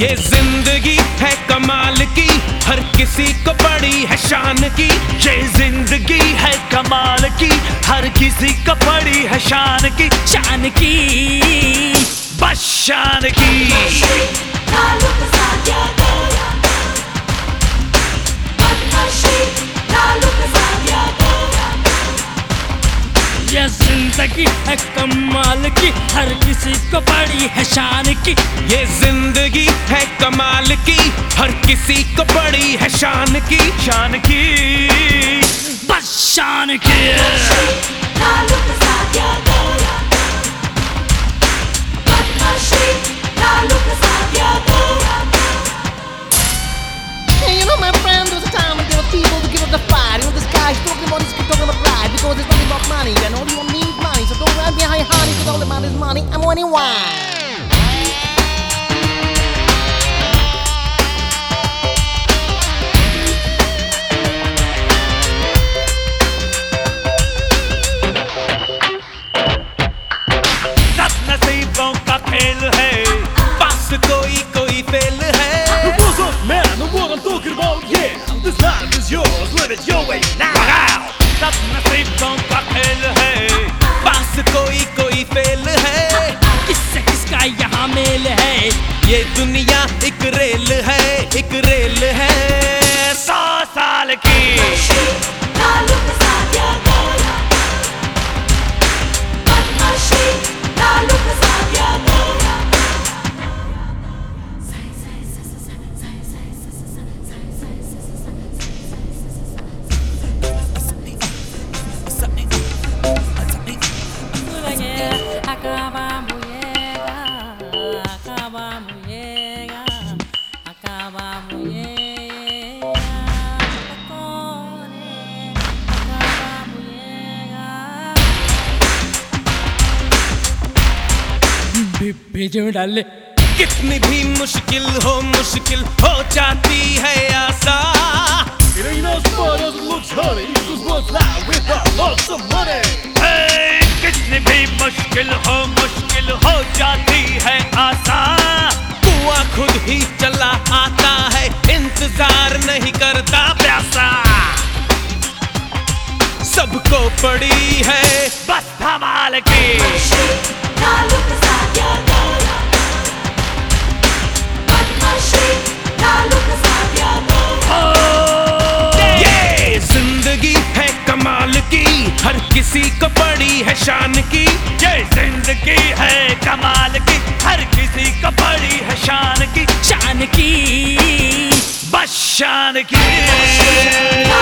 ये जिंदगी है कमाल की, हर किसी को बड़ी है शान की। ये जिंदगी है कमाल की, हर किसी को बड़ी है शान की। शान की, बस शान की। ये जिंदगी है कमाल की, हर किसी को बड़ी है शान की। ये जिंदगी है कमाल की, हर किसी को बड़ी है शान की। शान की, बस शान की। Hey, you know, my friend, there was a time when there were people to give up the fight. You know, this guy's talking about this, talking about pride, because it's nothing about money. You know, you don't need money, so don't run behind honey, because all about is money. I'm winning wine. सब नसीबों का खेल है, पास कोई fail है। What's up, man? Know what I'm talking about? Yeah, this life is yours, live it your way now. सब नसीबों का खेल है, पास कोई फेल है। किससे किसका यहाँ मेल है? ये दुनिया एक रेल है, एक रेल है। 100 साल की। भेजो डाले। कितनी भी मुश्किल हो जाती है आसान। It ain't no sport, doesn't look honey. Equals one fly with a lots of money. Hey, कितनी भी मुश्किल हो जाती है आसान। कुआं खुद ही चला आता है, इंतजार नहीं करता प्यासा। सबको पड़ी है बस धमाल की। ये जिंदगी है कमाल की, हर किसी को बड़ी है शान की। ये जिंदगी है कमाल की, हर किसी को बड़ी है शान की। शान की, बस शान की।